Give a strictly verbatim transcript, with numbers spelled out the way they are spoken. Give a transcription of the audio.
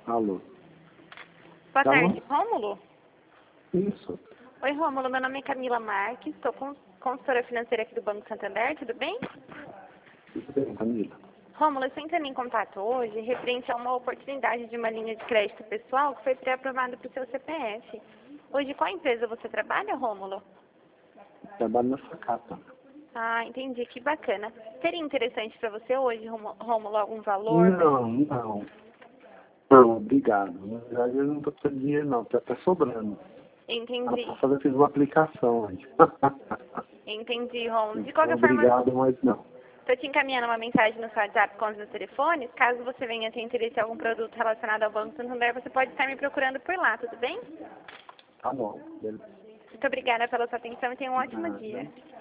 Alô. Boa Tá tarde, bom? Rômulo? Isso. Oi, Rômulo, meu nome é Camila Marques, estou consultora financeira aqui do Banco Santander, tudo bem? Tudo bem, Camila? Rômulo, eu estou entrando em contato hoje referente a uma oportunidade de uma linha de crédito pessoal que foi pré-aprovada para o seu C P F. Hoje, qual empresa você trabalha, Rômulo? Trabalho na Facata. Ah, entendi, que bacana. Seria interessante para você hoje, Rômulo, Rômulo, algum valor? Não, não. Não, obrigado. Na verdade, eu não estou precisando de dinheiro, não. Está tá sobrando. Ah, Entendi, para fazer, eu fiz uma aplicação aí. entendi, Rômulo. De Então, qualquer forma, obrigado, mas não. estou te encaminhando uma mensagem no seu WhatsApp com os meus telefones. Caso você venha ter interesse em algum produto relacionado ao Banco Santander, você pode estar me procurando por lá, tudo bem? Tá bom. Beleza. Muito obrigada pela sua atenção e tenha um ótimo Nada. dia.